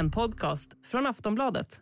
En podcast från Aftonbladet.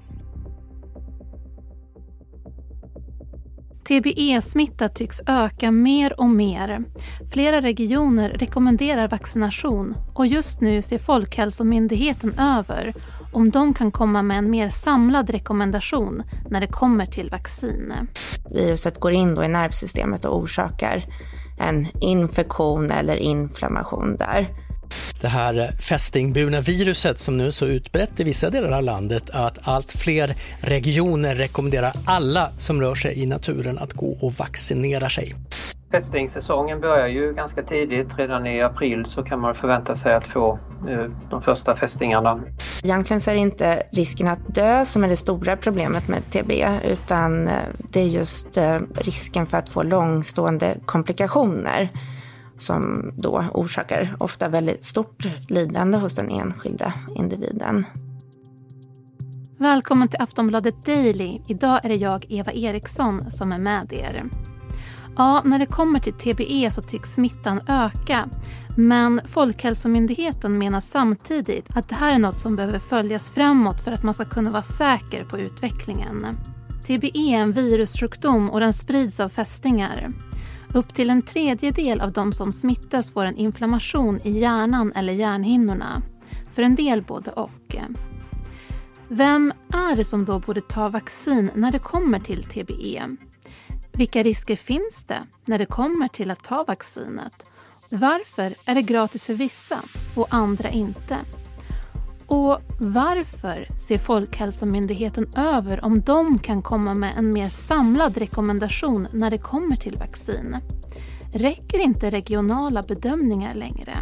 TBE-smitta tycks öka mer och mer. Flera regioner rekommenderar vaccination och just nu ser Folkhälsomyndigheten över om de kan komma med en mer samlad rekommendation när det kommer till vaccin. Viruset går in då i nervsystemet och orsakar en infektion eller inflammation där. Det här fästingburna viruset som nu är så utbrett i vissa delar av landet att allt fler regioner rekommenderar alla som rör sig i naturen att gå och vaccinera sig. Fästingsäsongen börjar ju ganska tidigt. Redan i april så kan man förvänta sig att få de första fästingarna. Egentligen så är det inte risken att dö som är det stora problemet med TB, utan det är just risken för att få långstående komplikationer som då orsakar ofta väldigt stort lidande hos den enskilda individen. Välkommen till Aftonbladet Daily. Idag är det jag, Eva Eriksson, som är med er. Ja, när det kommer till TBE så tycks smittan öka. Men Folkhälsomyndigheten menar samtidigt att det här är något som behöver följas framåt för att man ska kunna vara säker på utvecklingen. TBE är en virussjukdom och den sprids av fästingar. Upp till en tredjedel av de som smittas får en inflammation i hjärnan eller hjärnhinnorna. För en del både och. Vem är det som då borde ta vaccin när det kommer till TBE? Vilka risker finns det när det kommer till att ta vaccinet? Varför är det gratis för vissa och andra inte? Och varför ser Folkhälsomyndigheten över om de kan komma med en mer samlad rekommendation när det kommer till vaccin? Räcker inte regionala bedömningar längre?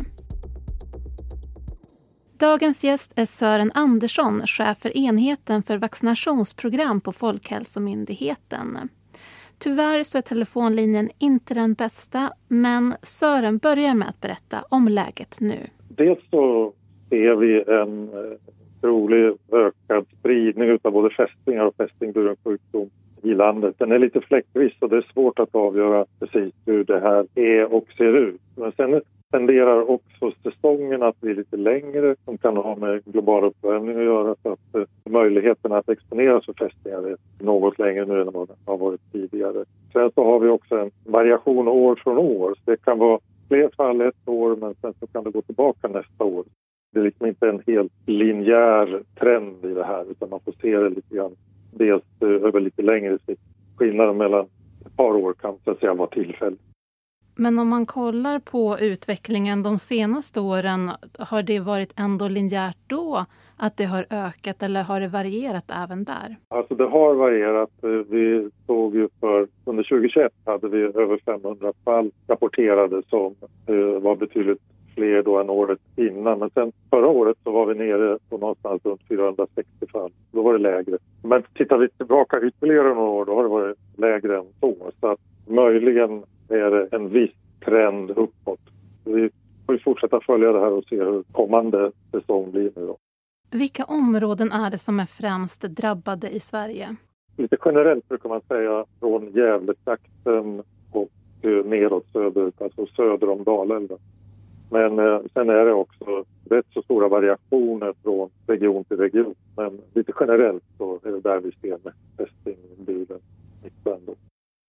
Dagens gäst är Sören Andersson, chef för enheten för vaccinationsprogram på Folkhälsomyndigheten. Tyvärr så är telefonlinjen inte den bästa, men Sören börjar med att berätta om läget nu. Dels så ser vi en trolig ökad spridning av både fästingar och fästingburen sjukdom i landet. Den är lite fläckvis och det är svårt att avgöra precis hur det här är och ser ut. Men sen tenderar också säsongen att bli lite längre, som kan ha med global uppvärmning att göra, så att möjligheten att exponeras för fästingar är något längre nu än vad det har varit tidigare. Sen så har vi också en variation år från år. Så det kan vara fler fall ett år, men sen så kan det gå tillbaka nästa år. Det är liksom inte en helt linjär trend i det här, utan man får se det lite grann dels över lite längre sikt. Skillnaden mellan ett par år kan så att säga vara tillfälligt. Men om man kollar på utvecklingen de senaste åren, har det varit ändå linjärt då att det har ökat eller har det varierat även där? Alltså det har varierat. Vi såg ju under 2021 hade vi över 500 fall rapporterade som var betydligt fler då än året innan. Men sen förra året så var vi nere på någonstans runt 460 fall. Då var det lägre. Men tittar vi tillbaka ytterligare några år, då har det varit lägre än så att möjligen är det en viss trend uppåt. Vi får fortsätta följa det här och se hur kommande säsong blir nu då. Vilka områden är det som är främst drabbade i Sverige? Lite generellt brukar man säga från Gävletrakten och neråt söderut, alltså söder om Dalälven. Men sen är det också rätt så stora variationer från region till region. Men lite generellt så är det där vi ser med fästingburen smittan då.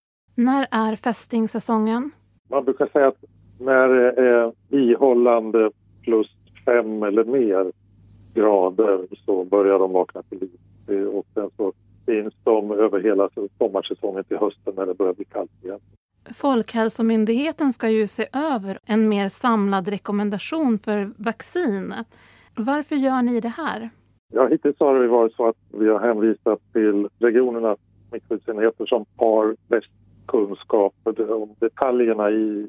När är fästingsäsongen? Man brukar säga att när det är ihållande plus 5 eller mer grader så börjar de vakna till liv. Och sen så finns de över hela sommarsäsongen till hösten när det börjar bli kallt igen. Folkhälsomyndigheten ska ju se över en mer samlad rekommendation för vaccin. Varför gör ni det här? Ja, hittills har det varit så att vi har hänvisat till regionernas smittskyddsenheter som har bäst kunskap om detaljerna i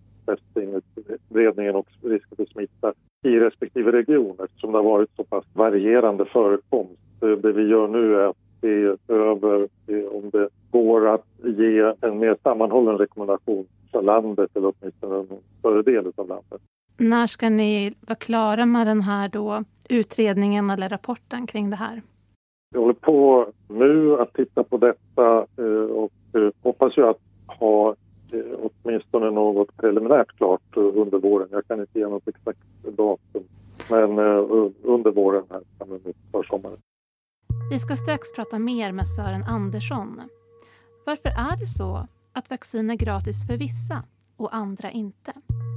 fästingutbredningen och risken för smitta i respektive regioner, som det har varit så pass varierande förekomst. Det vi gör nu är att se över om det går att ge en mer sammanhållen rekommendation för landet eller åtminstone en större del av landet. När ska ni vara klara med den här då utredningen eller rapporten kring det här? Vi håller på nu att titta på detta och hoppas ju att ha åtminstone något preliminärt klart under våren. Jag kan inte ge något exakt datum. Men under våren här, för sommaren. Vi ska strax prata mer med Sören Andersson. Varför är det så att vaccin är gratis för vissa och andra inte?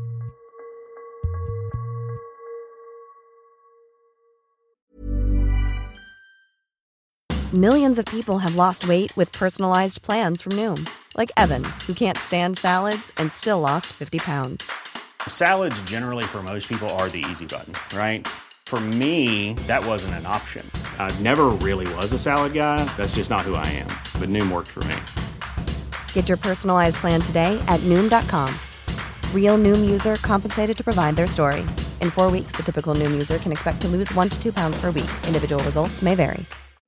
Millions of people have lost weight with personalized plans from Noom. Like Evan, who can't stand salads and still lost 50 pounds. Salads generally for most people are the easy button, right? For me, that wasn't an option. I never really was a salad guy. That's just not who I am. But Noom worked for me. Get your personalized plan today at Noom.com. Real Noom user compensated to provide their story. In 4 weeks, the typical Noom user can expect to lose 1 to 2 pounds per week. Individual results may vary.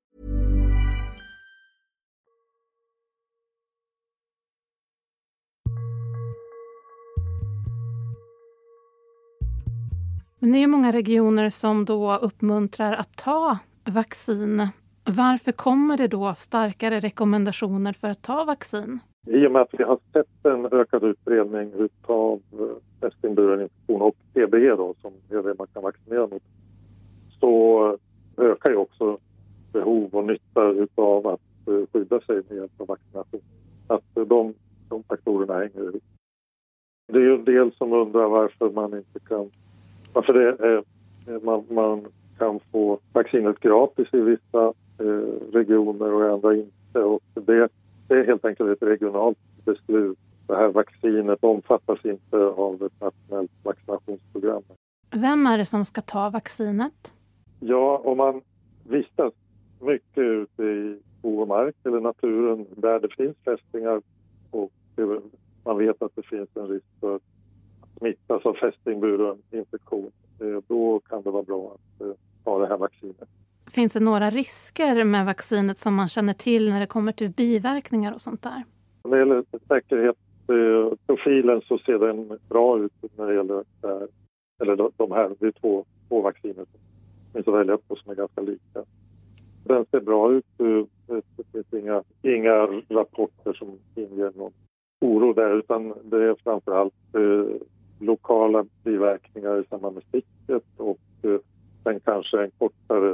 Men det är ju många regioner som då uppmuntrar att ta vaccin. Varför kommer det då starkare rekommendationer för att ta vaccin? I och med att vi har sett en ökad utbredning av fästingburen infektion och TBE då, som är det man kan vaccinera mot, så ökar ju också behov och nytta utav att skydda sig med hjälp av vaccination. Att de faktorerna hänger ihop. Det är ju en del som undrar varför man inte kan... Varför man kan få vaccinet gratis i vissa regioner och i andra inte. Och det är helt enkelt ett regionalt beslut. Det här vaccinet omfattas inte av ett nationellt vaccinationsprogram. Vem är det som ska ta vaccinet? Ja, om man vistas mycket ute i skog och mark eller naturen där det finns fästingar och man vet att det finns en risk för att smittas av fästingburen infektion, då kan det vara bra att ta det här vaccinet. Finns det några risker med vaccinet som man känner till när det kommer till biverkningar och sånt där? När det gäller säkerhetsprofilen så ser den bra ut när det gäller de här. Det är två vacciner som finns att välja på som är ganska lika. Den ser bra ut. Det finns inga rapporter som inger någon oro där, utan det är framförallt lokala biverkningar i samband med sticket och sen kanske en kortare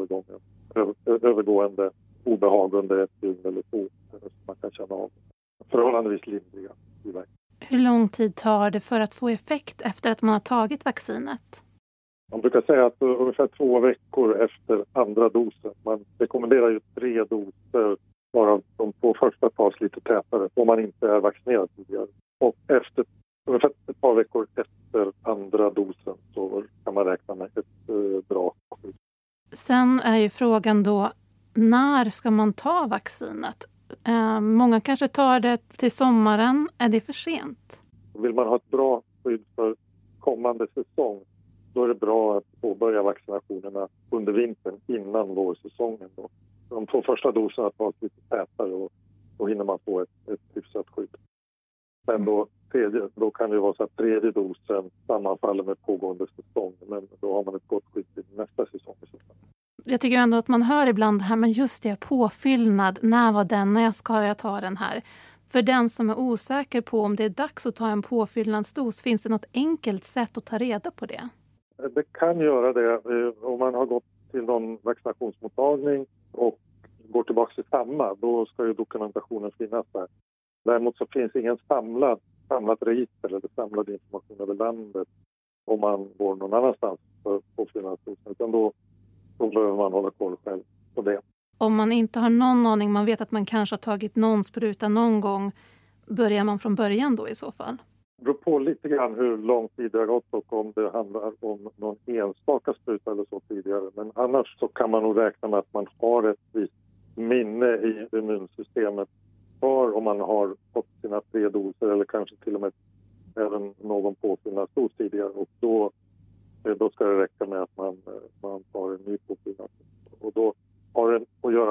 övergående obehag under ett dygn eller två som man kan känna av. Förhållandevis lindriga biverkningar. Hur lång tid tar det för att få effekt efter att man har tagit vaccinet? Man brukar säga att ungefär 2 veckor efter andra dosen. Man rekommenderar ju 3 doser, bara de 2 första tas lite tätare om man inte är vaccinerad tidigare. Och efter ungefär ett par veckor efter andra dosen så kan man räkna med ett bra skydd. Sen är ju frågan då, när ska man ta vaccinet? Många kanske tar det till sommaren. Är det för sent? Vill man ha ett bra skydd för kommande säsong, då är det bra att påbörja vaccinationerna under vintern innan vårsäsongen. Då. De 2 första doserna tas lite tätare och då hinner man få ett hyfsat skydd. Men då kan det vara så att 3:e dosen sammanfaller med pågående säsong, men då har man ett gott skydd till nästa säsong. Jag tycker ändå att man hör ibland det här, men just det, påfyllnad, när ska jag ta den här? För den som är osäker på om det är dags att ta en påfyllnadsdos, finns det något enkelt sätt att ta reda på det? Det kan göra det om man har gått till någon vaccinationsmottagning och går tillbaka till samma, då ska ju dokumentationen finnas där. Däremot så finns ingen samlat register eller samlad information över landet om man går någon annanstans för påfyllnadsdosen, utan då behöver man hålla koll själv på det. Om man inte har någon aning, man vet att man kanske har tagit någon spruta någon gång, börjar man från början då i så fall? Det beror på lite grann hur lång tid det har gått och om det handlar om någon enstaka spruta eller så tidigare. Men annars så kan man nog räkna med att man har ett visst minne i immunsystemet för om man har fått sina 3 doser eller kanske till och med även någon påfyllnadsdos tidigare. Och då ska det räcka med att man tar en ny påfyllnadsdos. Och då har det att göra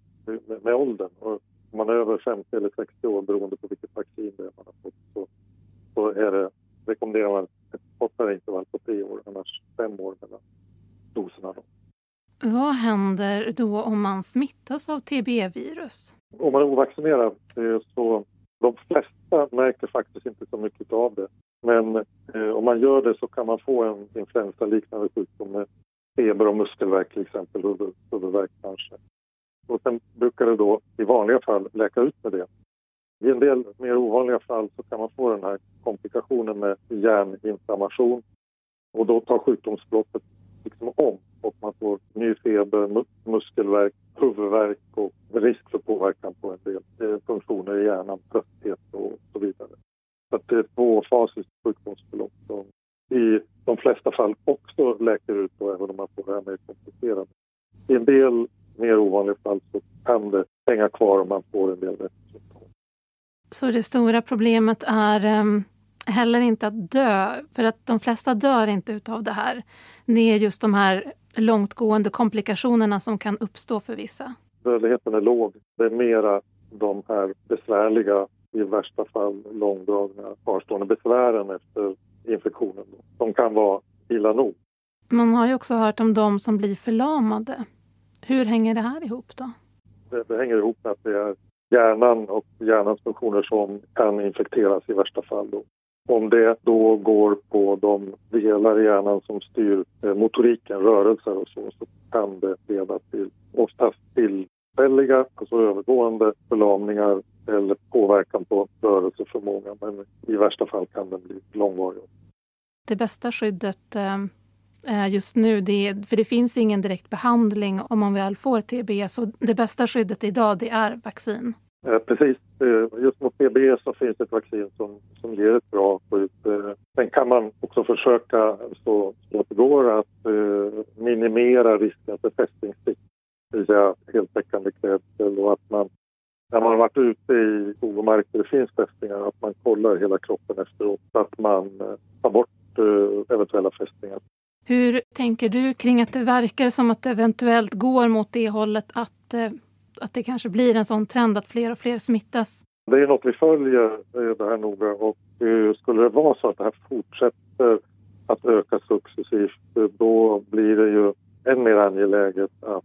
med åldern. Och om man är över 50 eller 60 år beroende på vilket vaccin det är man har fått, så rekommenderar man ett kortare intervall på 3 år, annars 5 år mellan doserna. Då. Vad händer då om man smittas av TBE-virus? Om man är ovaccinerad så de flesta märker faktiskt inte så mycket av det. Men om man gör det så kan man få en influensaliknande sjukdom med feber och muskelvärk till exempel, huvudvärk kanske. Och sen brukar det då i vanliga fall läka ut med det. I en del mer ovanliga fall så kan man få den här komplikationen med hjärninflammation. Och då tar sjukdomsförloppet liksom om och man får ny feber, muskelvärk, huvudvärk och risk för påverkan på en del funktioner i hjärnan, trötthet och så vidare. Så att det är ett tvåfasigt sjukdomsförlopp som i de flesta fall också läker ut då, även om man får det här mer komplicerat. I en del mer ovanliga fall så kan det hänga kvar om man får en del resultat. Så det stora problemet är heller inte att dö, för att de flesta dör inte utav det här. Det är just de här långtgående komplikationerna som kan uppstå för vissa. Dödligheten är låg. Det är mera de här besvärliga, i värsta fall långdragna, kvarstående besvären efter infektionen. De kan vara illa nog. Man har ju också hört om de som blir förlamade. Hur hänger det här ihop då? Det hänger ihop med att det är hjärnan och hjärnans funktioner som kan infekteras i värsta fall då. Om det då går på de delar i hjärnan som styr motoriken, rörelser och så kan det leda till oftast tillfälliga, alltså övergående förlamningar eller påverkan på rörelseförmågan. Men i värsta fall kan den bli långvarig. Det bästa skyddet just nu, för det finns ingen direkt behandling om man väl får TB, så det bästa skyddet idag det är vaccin. Precis, just mot TB så finns det ett vaccin som ger ett bra skydd. Sen kan man också försöka så att det går att minimera risken för fästingstick, det vill säga heltäckande klädsel, och att man när man har varit ute i skog och mark där det finns fästingar, att man kollar hela kroppen efteråt så att man tar bort eventuella fästingar. Hur tänker du kring att det verkar som att det eventuellt går mot det hållet att det kanske blir en sån trend att fler och fler smittas? Det är något vi följer det här noga, och skulle det vara så att det här fortsätter att öka successivt, då blir det ju än mer angeläget att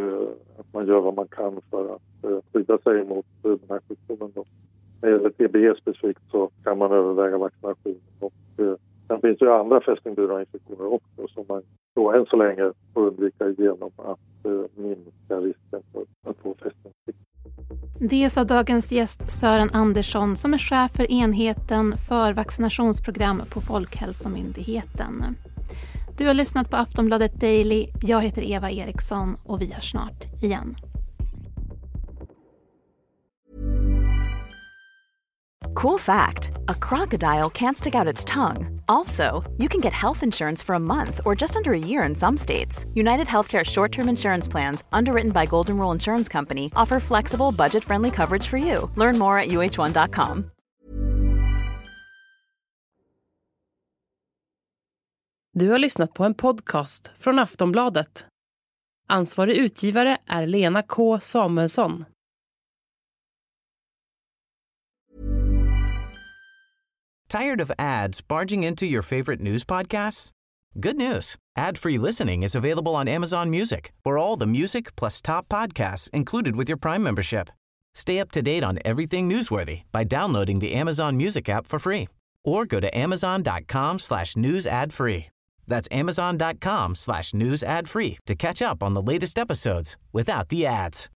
man gör vad man kan för att skydda sig mot den här sjukdomen. När det gäller TB specifikt så kan man överväga vaccination, och sen finns det ju andra fästingburna infektioner också som man då än så länge får undvika genom att minska risken för att få fästingstick. Det sa dagens gäst Sören Andersson som är chef för enheten för vaccinationsprogram på Folkhälsomyndigheten. Du har lyssnat på Aftonbladet Daily. Jag heter Eva Eriksson och vi hörs snart igen. Cool fact, a crocodile can't stick out its tongue. Also, you can get health insurance for a month or just under a year in some states. United Healthcare short-term insurance plans, underwritten by Golden Rule Insurance Company, offer flexible, budget-friendly coverage for you. Learn more at uh1.com. Du har lyssnat på en podcast från Aftonbladet. Ansvarig utgivare är Lena K. Samuelsson. Tired of ads barging into your favorite news podcasts? Good news. Ad-free listening is available on Amazon Music for all the music plus top podcasts included with your Prime membership. Stay up to date on everything newsworthy by downloading the Amazon Music app for free or go to amazon.com/news ad free. That's amazon.com/news ad free to catch up on the latest episodes without the ads.